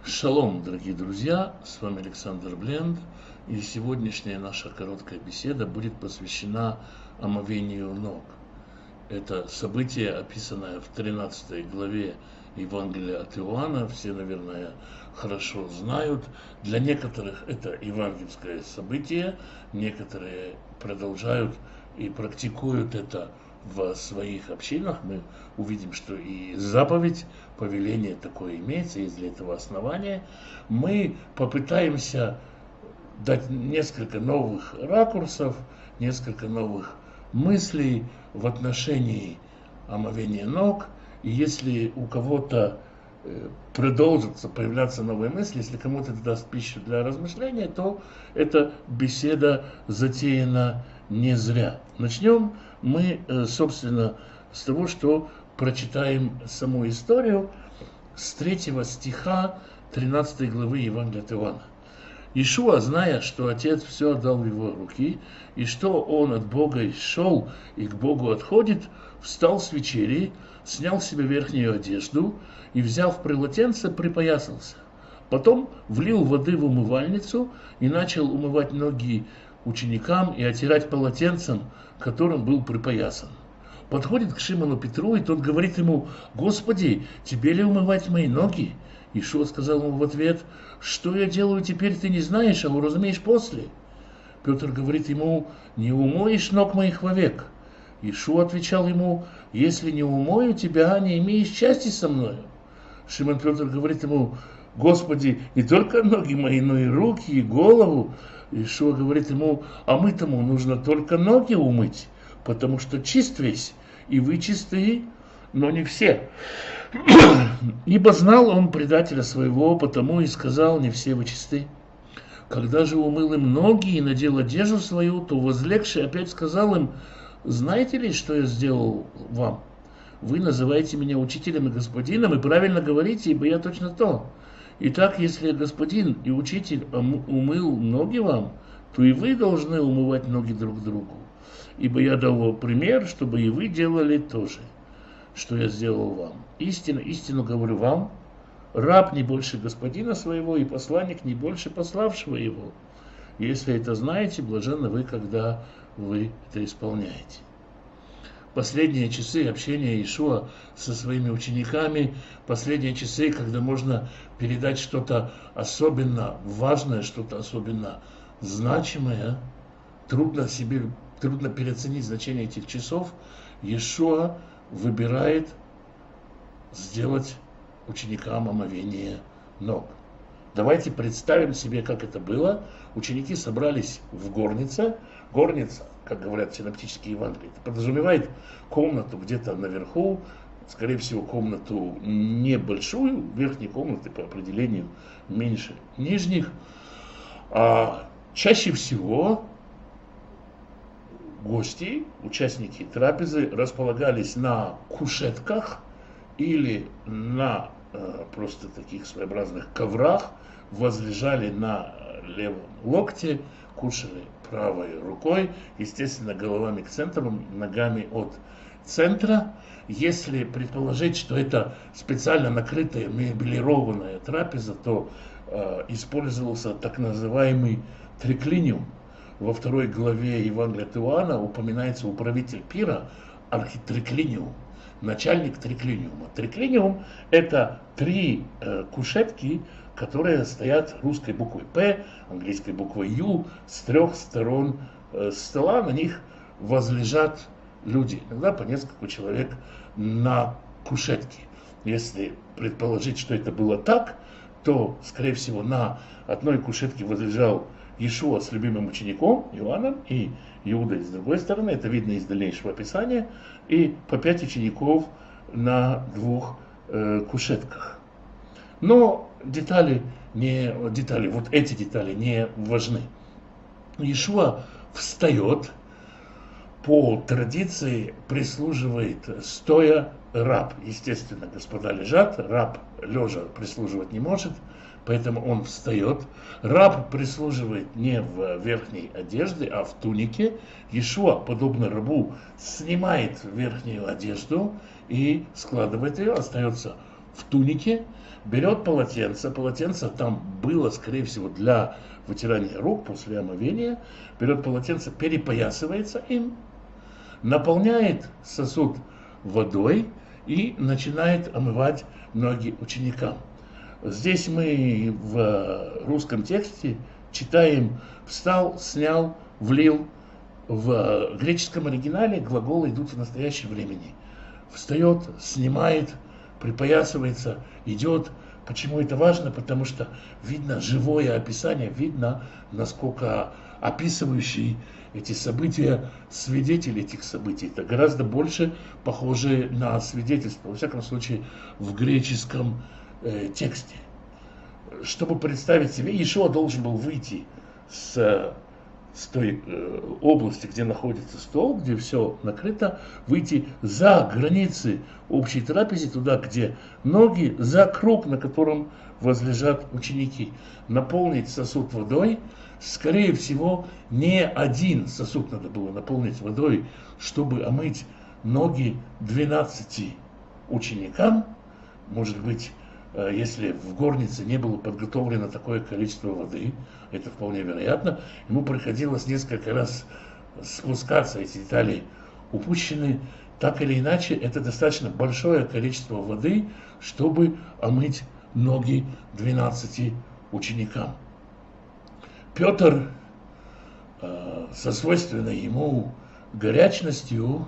Шалом, дорогие друзья, с вами Александр Бленд, и сегодняшняя наша короткая беседа будет посвящена омовению ног. Это событие, описанное в 13 главе Евангелия от Иоанна, все, наверное, хорошо знают. Для некоторых это евангельское событие, некоторые продолжают и практикуют это в своих общинах. Мы увидим, что и заповедь, повеление такое имеется, есть для этого основания. Мы попытаемся дать несколько новых ракурсов, несколько новых мыслей в отношении омовения ног. И если у кого-то продолжатся появляться новые мысли, если кому-то это даст пищу для размышления, то эта беседа затеяна не зря. Начнем мы, собственно, с того, что прочитаем саму историю с 3 стиха 13 главы Евангелия от Иоанна. Иешуа, зная, что Отец все отдал в его руки, и что он от Бога шел и к Богу отходит, встал с вечери, снял себе верхнюю одежду и, взяв полотенце, припоясался. Потом влил воды в умывальницу и начал умывать ноги ученикам и отирать полотенцем, которым был припоясан. Подходит к Шимону Петру, и тот говорит ему: «Господи, тебе ли умывать мои ноги?» Иешуа сказал ему в ответ: «Что я делаю теперь, ты не знаешь, а уразумеешь после». Петр говорит ему: «Не умоешь ног моих вовек». Иешуа отвечал ему: «Если не умою тебя, не имеешь части со мною». Шимон Петр говорит ему: «Господи, не только ноги мои, но и руки, и голову». Иешуа говорит ему: «А мы-тому нужно только ноги умыть, потому что чист весь, и вы чисты, но не все. Ибо знал он предателя своего, потому и сказал: не все вы чисты. Когда же умыл им ноги и надел одежду свою, то возлегший опять сказал им: знаете ли, что я сделал вам? Вы называете меня учителем и господином, и правильно говорите, ибо я точно то. Итак, если господин и учитель умыл ноги вам, то и вы должны умывать ноги друг другу. Ибо я дал вам пример, чтобы и вы делали то же, что я сделал вам. Истинно, истинно говорю вам, раб не больше господина своего, и посланник не больше пославшего его. Если это знаете, блаженны вы, когда вы это исполняете». Последние часы общения Иешуа со своими учениками, последние часы, когда можно передать что-то особенно важное, что-то особенно значимое, трудно переоценить значение этих часов. Иешуа выбирает сделать ученикам омовение ног. Давайте представим себе, как это было. Ученики собрались в горнице. Горница, как говорят синоптические Евангелия, это подразумевает комнату где-то наверху, скорее всего, комнату небольшую, верхние комнаты по определению меньше нижних. А чаще всего гости, участники трапезы располагались на кушетках или на просто таких своеобразных коврах, возлежали на левом локте, кушали правой рукой, естественно, головами к центру, ногами от центра. Если предположить, что это специально накрытая мебелированная трапеза, то использовался так называемый триклиниум. Во 2 главе Евангелия от Иоанна упоминается управитель пира, архитриклиниум, начальник триклиниума. Триклиниум – это 3 кушетки, которые стоят русской буквой «П», английской буквой «Ю», с 3 сторон стола. На них возлежат люди, иногда по несколько человек на кушетке. Если предположить, что это было так, то, скорее всего, на одной кушетке возлежал Иешуа с любимым учеником Иоанном и Иудой с другой стороны, это видно из дальнейшего описания, и по 5 учеников на 2 кушетках. Но вот эти детали не важны. Иешуа встает, по традиции прислуживает стоя раб. Естественно, господа лежат, раб лежа прислуживать не может, поэтому он встает. Раб прислуживает не в верхней одежде, а в тунике. Иешуа, подобно рабу, снимает верхнюю одежду и складывает ее, остается в тунике, берет полотенце, полотенце там было, скорее всего, для вытирания рук после омовения, берет полотенце, перепоясывается им, наполняет сосуд водой и начинает омывать ноги ученикам. Здесь мы в русском тексте читаем «встал, снял, влил». В греческом оригинале глаголы идут в настоящем времени. Встает, снимает, припоясывается, идет. Почему это важно? Потому что видно живое описание, видно, насколько описывающий эти события свидетель этих событий. Это гораздо больше похоже на свидетельство, во всяком случае, в греческом тексте. Чтобы представить себе, Иешуа должен был выйти с той области, где находится стол, где все накрыто, выйти за границы общей трапезы, туда, где ноги, за круг, на котором возлежат ученики. Наполнить сосуд водой, скорее всего, не один сосуд надо было наполнить водой, чтобы омыть ноги 12 ученикам. Может быть, если в горнице не было подготовлено такое количество воды, это вполне вероятно, ему приходилось несколько раз спускаться, эти детали упущены. Так или иначе, это достаточно большое количество воды, чтобы омыть ноги 12 ученикам. Петр со свойственной ему горячностью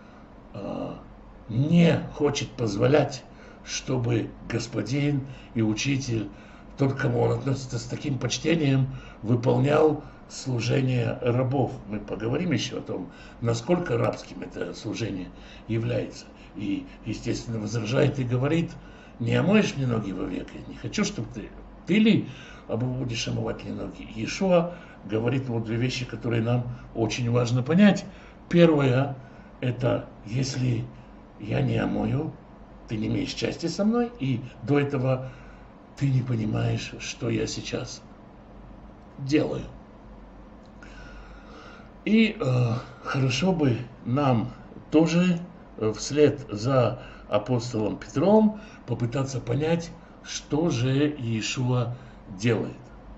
не хочет позволять, чтобы господин и учитель, тот, к кому он относится с таким почтением, выполнял служение рабов. Мы поговорим еще о том, насколько рабским это служение является. И, естественно, возражает и говорит: не омоешь мне ноги вовек, я не хочу, чтобы ты ли будешь омывать мне ноги. Иешуа говорит вот две вещи, которые нам очень важно понять. Первое, это если я не омою, ты не имеешь части со мной, и до этого ты не понимаешь, что я сейчас делаю. И хорошо бы нам тоже вслед за апостолом Петром попытаться понять, что же Иешуа делает.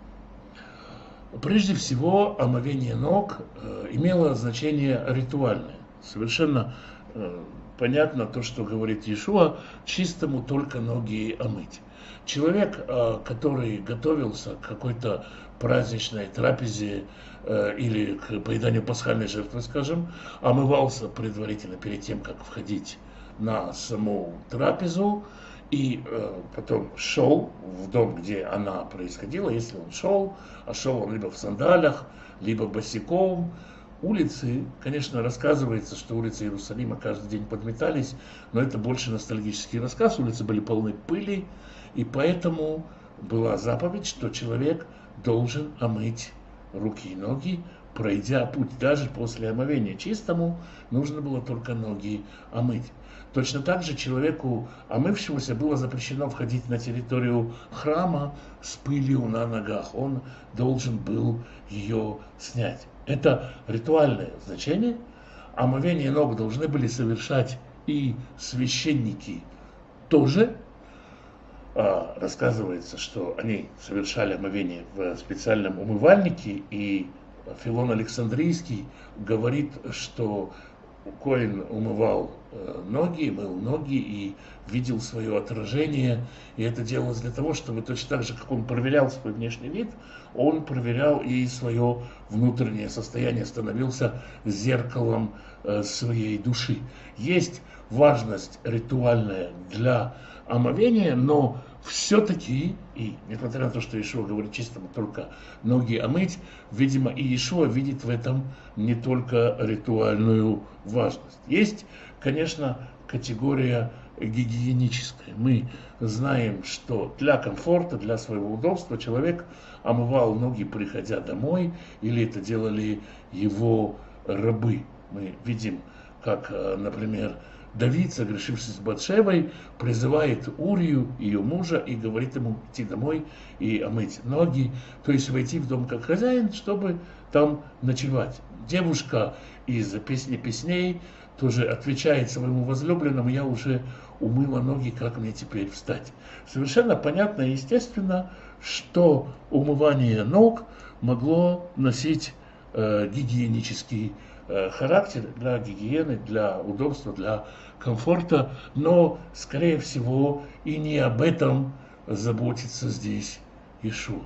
Прежде всего, омовение ног имело значение ритуальное. Совершенно понятно то, что говорит Иешуа: чистому только ноги омыть. Человек, который готовился к какой-то праздничной трапезе или к поеданию пасхальной жертвы, скажем, омывался предварительно перед тем, как входить на саму трапезу, и потом шел в дом, где она происходила, если он шел, а шел он либо в сандалях, либо босиком. Улицы, конечно, рассказывается, что улицы Иерусалима каждый день подметались, но это больше ностальгический рассказ. Улицы были полны пыли, и поэтому была заповедь, что человек должен омыть руки и ноги, пройдя путь. Даже после омовения чистому нужно было только ноги омыть. Точно так же человеку, омывшемуся, было запрещено входить на территорию храма с пылью на ногах. Он должен был ее снять. Это ритуальное значение. Омовение ног должны были совершать и священники тоже. Рассказывается, что они совершали омовение в специальном умывальнике, и Филон Александрийский говорит, что коэн умывал ноги, мыл ноги и видел свое отражение, и это делалось для того, чтобы точно так же, как он проверял свой внешний вид, он проверял и свое внутреннее состояние, становился зеркалом своей души. Есть важность ритуальная для омовения, но все-таки, и несмотря на то, что Иешуа говорит чистому только ноги омыть, видимо, и Иешуа видит в этом не только ритуальную важность. Есть, конечно, категория гигиеническая. Мы знаем, что для комфорта, для своего удобства человек омывал ноги, приходя домой, или это делали его рабы. Мы видим, как, например, Давид, согрешившись с Батшевой, призывает Урию, ее мужа, и говорит ему идти домой и омыть ноги, то есть войти в дом как хозяин, чтобы там ночевать. девушка из «Песни песней» тоже отвечает своему возлюбленному: я уже умыла ноги, как мне теперь встать? Совершенно понятно и естественно, что умывание ног могло носить гигиенический характер для гигиены, для удобства, для комфорта, но, скорее всего, и не об этом заботится здесь Иешуа.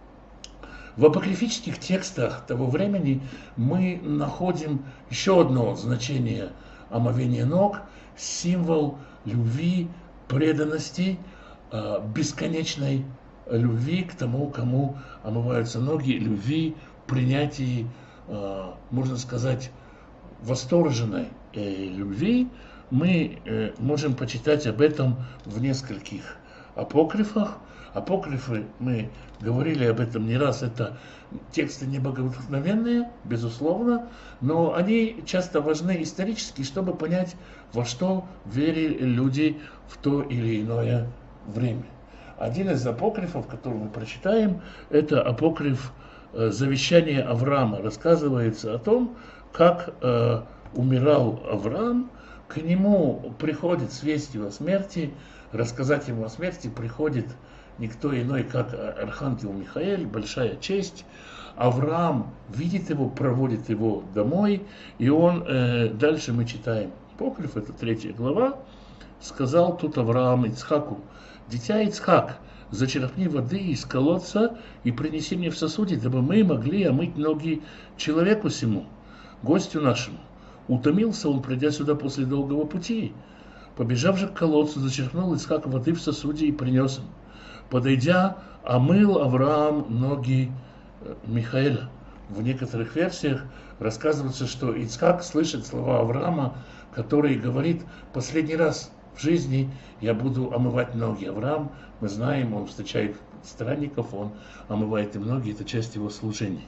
В апокрифических текстах того времени мы находим еще одно значение омовения ног, символ любви, преданности, бесконечной любви к тому, кому омываются ноги, любви, принятии, можно сказать, восторженной любви. Мы можем почитать об этом в нескольких апокрифах. Апокрифы, мы говорили об этом не раз, это тексты небоговдохновенные, безусловно, но они часто важны исторически, чтобы понять, во что верили люди в то или иное время. Один из апокрифов, который мы прочитаем, это апокриф «Завещание Авраама». Рассказывается о том, как умирал Авраам, к нему приходит с вестью о смерти, рассказать ему о смерти приходит никто иной, как архангел Михаэль, большая честь. Авраам видит его, проводит его домой, и он, дальше мы читаем апокриф, это 3 глава, сказал тут Авраам Ицхаку: «Дитя Ицхак, зачерпни воды из колодца и принеси мне в сосуде, дабы мы могли омыть ноги человеку сему, гостю нашему. Утомился он, придя сюда после долгого пути. Побежав же к колодцу, зачерпнул Ицхак воды в сосуде и принес им. Подойдя, омыл Авраам ноги Михаэля». В некоторых версиях рассказывается, что Ицхак слышит слова Авраама, который говорит: «Последний раз в жизни я буду омывать ноги». Авраам, мы знаем, он встречает странников, он омывает им ноги, это часть его служения.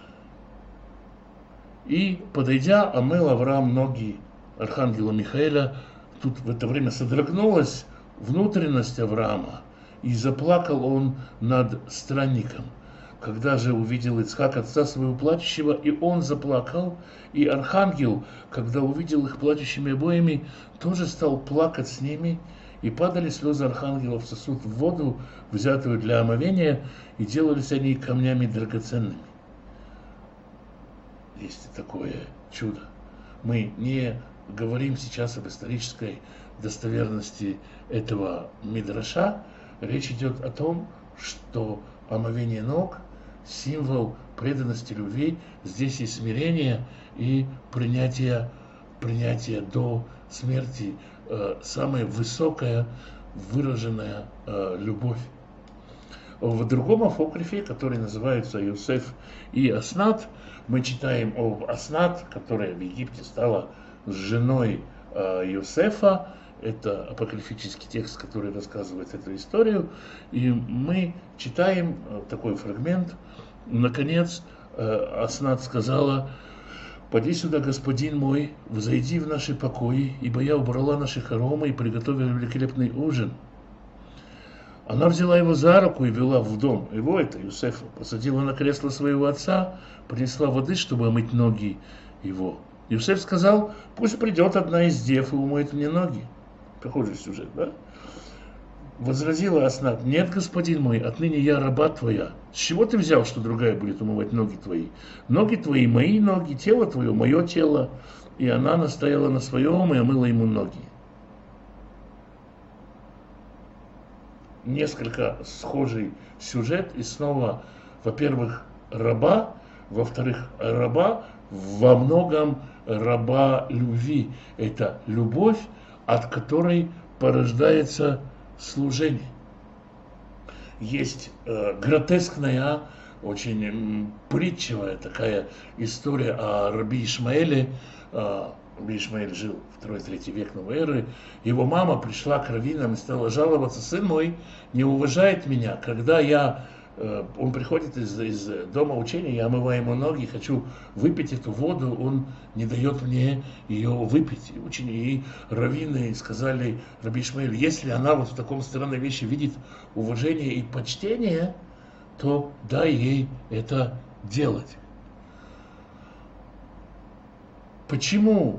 И, подойдя, омыл Авраам ноги архангела Михаэля. Тут в это время содрогнулась внутренность Авраама, и заплакал он над странником. Когда же увидел Ицхак отца своего плачущего, и он заплакал, и архангел, когда увидел их плачущими обоими, тоже стал плакать с ними, и падали слезы архангела в сосуд, в воду, взятую для омовения, и делались они камнями драгоценными. Есть такое чудо. Мы не говорим сейчас об исторической достоверности этого мидраша. Речь идет о том, что омовение ног – символ преданности любви. Здесь есть смирение и принятие до смерти, самая высокая выраженная любовь. В другом апокрифе, который называется Иосиф и Аснат, мы читаем об Аснат, которая в Египте стала женой Иосифа. Это апокрифический текст, который рассказывает эту историю. И мы читаем такой фрагмент. Наконец, Аснат сказала: «Поди сюда, господин мой, взойди в наши покои, ибо я убрала наши хоромы и приготовила великолепный ужин». Она взяла его за руку и вела в дом его, это Иосифа, посадила на кресло своего отца, принесла воды, чтобы омыть ноги его. Иосиф сказал: «Пусть придет одна из дев и умоет мне ноги». Похожий сюжет, да? Возразила Аснат: «Нет, господин мой, отныне я раба твоя. С чего ты взял, что другая будет умывать ноги твои? Ноги твои мои ноги, тело твое мое тело». И она настояла на своем и омыла ему ноги. Несколько схожий сюжет, и снова, во-первых, раба, во-вторых, раба, во многом раба любви. Это любовь, от которой порождается служение. Есть гротескная, очень притчевая такая история о раби Ишмаэле. Раби Ишмаэль жил в 2-3 век новой эры. Его мама пришла к раввинам и стала жаловаться: «Сын мой не уважает меня, когда он приходит из дома учения, я омываю ему ноги, хочу выпить эту воду, он не дает мне ее выпить». И ученики, и раввины сказали раби Ишмаэлю: «Если она вот в таком странной вещи видит уважение и почтение, то дай ей это делать». Почему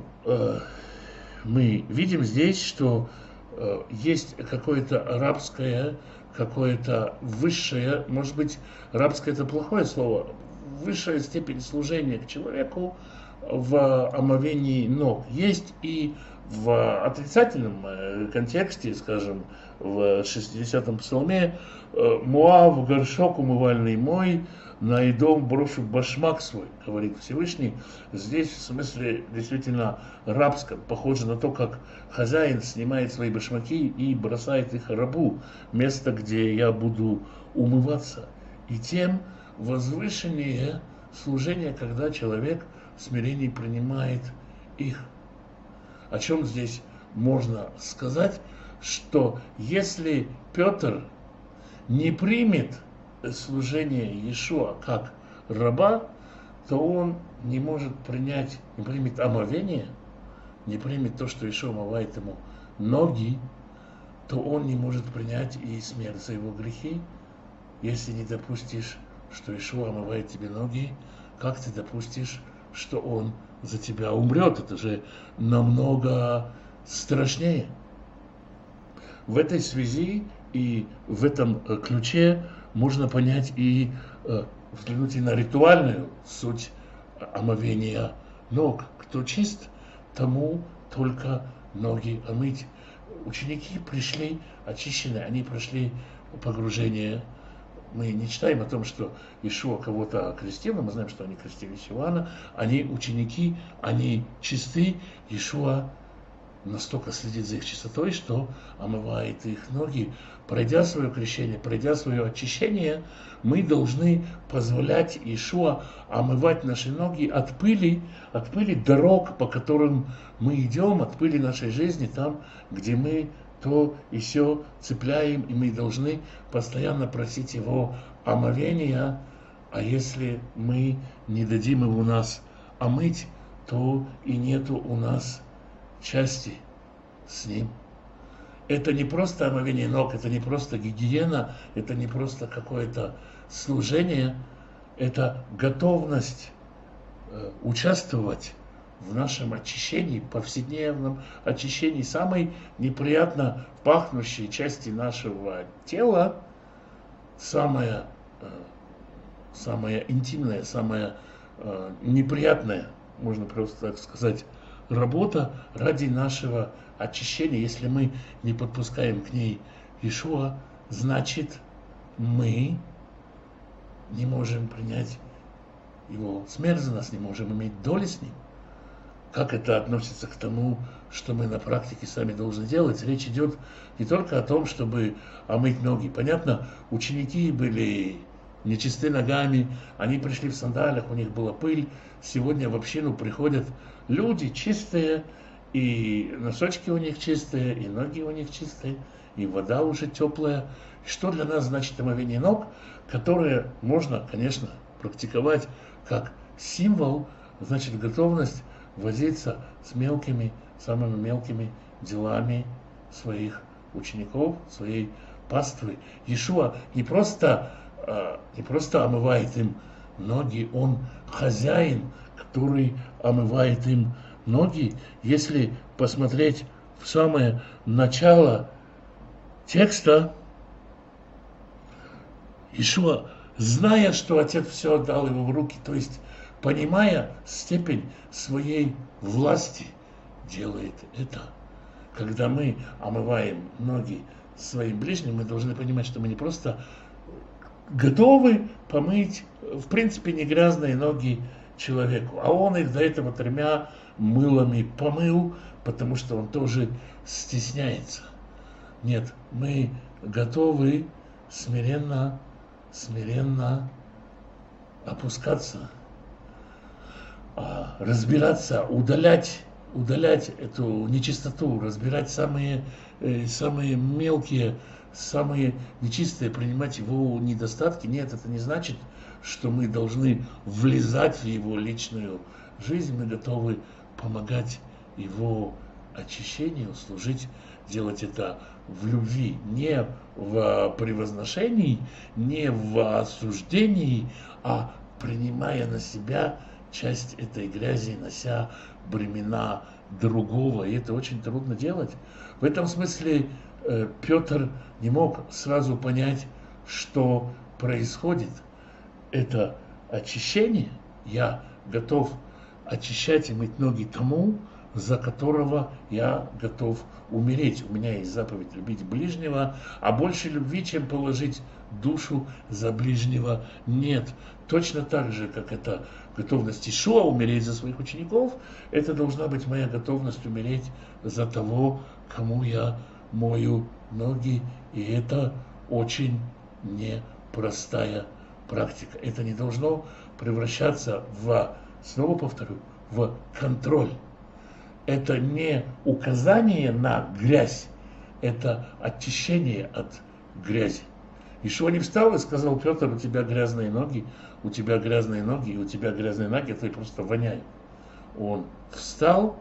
мы видим здесь, что есть какое-то рабское, какое-то высшее, может быть, рабское это плохое слово, высшая степень служения к человеку в омовении ног. Есть и в отрицательном контексте, скажем, в 60-м псалме: «Моав, горшок умывальный мой, на Идом брошу башмак свой», говорит Всевышний. Здесь в смысле действительно рабском, похоже на то, как хозяин снимает свои башмаки и бросает их рабу, место, где я буду умываться. И тем возвышеннее служение, когда человек в смирении принимает их. О чем здесь можно сказать? Что если Петр не примет служение Иешуа как раба, то он не может принять, не примет омовение, не примет то, что Иешуа омывает ему ноги, то он не может принять и смерть за его грехи. Если не допустишь, что Иешуа омывает тебе ноги, как ты допустишь, что он за тебя умрет? Это же намного страшнее. В этой связи и в этом ключе можно понять и взглянуть и на ритуальную суть омовения ног. Кто чист, тому только ноги омыть. Ученики пришли очищенные, они прошли погружение. Мы не читаем о том, что Иешуа кого-то окрестил, но мы знаем, что они крестились Иоанна. Они ученики, они чисты. Иешуа настолько следит за их чистотой, что омывает их ноги. Пройдя свое крещение, пройдя свое очищение, мы должны позволять Иешуа омывать наши ноги от пыли дорог, по которым мы идем, от пыли нашей жизни, там, где мы то и сё цепляем, и мы должны постоянно просить Его омовения. А если мы не дадим Его нас омыть, то и нету у нас части с Ним. Это не просто омовение ног, это не просто гигиена, это не просто какое-то служение, это готовность участвовать в нашем очищении, повседневном очищении самой неприятно пахнущей части нашего тела, самая интимная, самая неприятная, можно просто так сказать, работа ради нашего очищения. Если мы не подпускаем к ней Иешуа, значит мы не можем принять Его смерть за нас, не можем иметь доли с Ним. Как это относится к тому, что мы на практике сами должны делать? Речь идет не только о том, чтобы омыть ноги. Понятно, ученики были нечисты ногами, они пришли в сандалиях, у них была пыль. Сегодня в общину приходят люди чистые, и носочки у них чистые, и ноги у них чистые, и вода уже теплая. Что для нас значит омовение ног, которое можно, конечно, практиковать как символ, значит готовность возиться с мелкими, самыми мелкими делами своих учеников, своей паствы. Иешуа не просто омывает им ноги, он хозяин, который омывает им ноги. Если посмотреть в самое начало текста, Иешуа, зная, что Отец все отдал его в руки, то есть понимая степень своей власти, делает это. Когда мы омываем ноги своим ближним, мы должны понимать, что мы не просто готовы помыть, в принципе, не грязные ноги человеку, а он их до этого 3 мылами помыл, потому что он тоже стесняется. Нет, мы готовы смиренно опускаться, разбираться, удалять эту нечистоту, разбирать самые мелкие, самые нечистые, принимать его недостатки. Нет, это не значит, что мы должны влезать в его личную жизнь. Мы готовы помогать его очищению, служить, делать это в любви, не в превозношении, не в осуждении, а принимая на себя часть этой грязи, нося бремена другого. И это очень трудно делать. В этом смысле Петр не мог сразу понять, что происходит. Это очищение. Я готов очищать и мыть ноги тому, за которого я готов умереть. У меня есть заповедь любить ближнего, а больше любви, чем положить душу за ближнего, нет. Точно так же, как это готовность Ишуа умереть за своих учеников, это должна быть моя готовность умереть за того, кому я мою ноги. И это очень непростая практика. Это не должно превращаться в, снова повторю, в контроль. Это не указание на грязь, это очищение от грязи. Ишуа не встал и сказал: Петр, у тебя грязные ноги, у тебя грязные ноги, и у тебя грязные ноги, твои просто воняют. Он встал,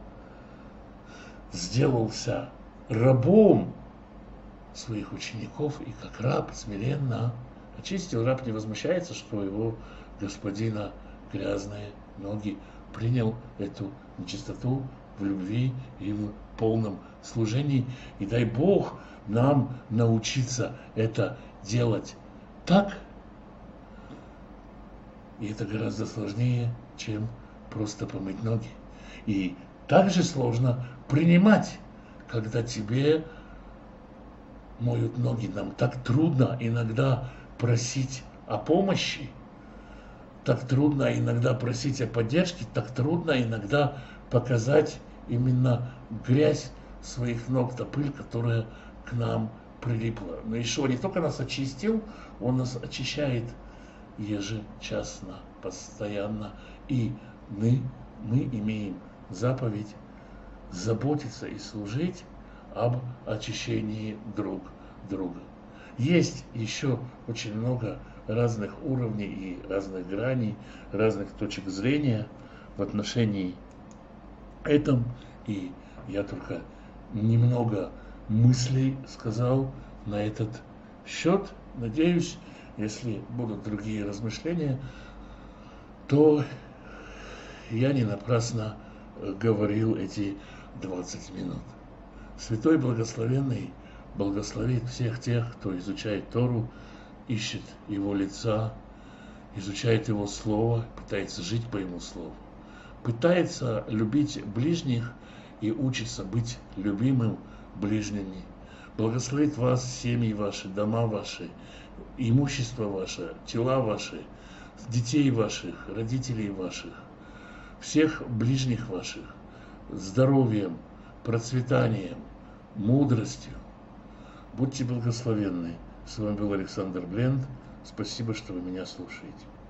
сделался рабом своих учеников и как раб смиренно очистил. Раб не возмущается, что у его господина грязные ноги, принял эту нечистоту в любви и в полном служении. И дай Бог нам научиться это делать так. И это гораздо сложнее, чем просто помыть ноги. И также сложно принимать, когда тебе моют ноги. Нам так трудно иногда просить о помощи, так трудно иногда просить о поддержке, так трудно иногда показать именно грязь своих ног, та пыль, которая к нам прилипла. Но Ишуа не только нас очистил, Он нас очищает ежечасно, постоянно. И мы имеем заповедь заботиться и служить об очищении друг друга. Есть еще очень много разных уровней и разных граней, разных точек зрения в отношении этом. И я только немного мыслей сказал на этот счет. Надеюсь, если будут другие размышления, то я не напрасно говорил эти 20 минут. Святой Благословенный благословит всех тех, кто изучает Тору, ищет Его лица, изучает Его Слово, пытается жить по Его Слову, пытается любить ближних и учится быть любимым ближними. Благословит вас, семьи ваши, дома ваши, имущество ваше, тела ваши, детей ваших, родителей ваших, всех ближних ваших, здоровьем, процветанием, мудростью. Будьте благословенны. С вами был Александр Бленд. Спасибо, что вы меня слушаете.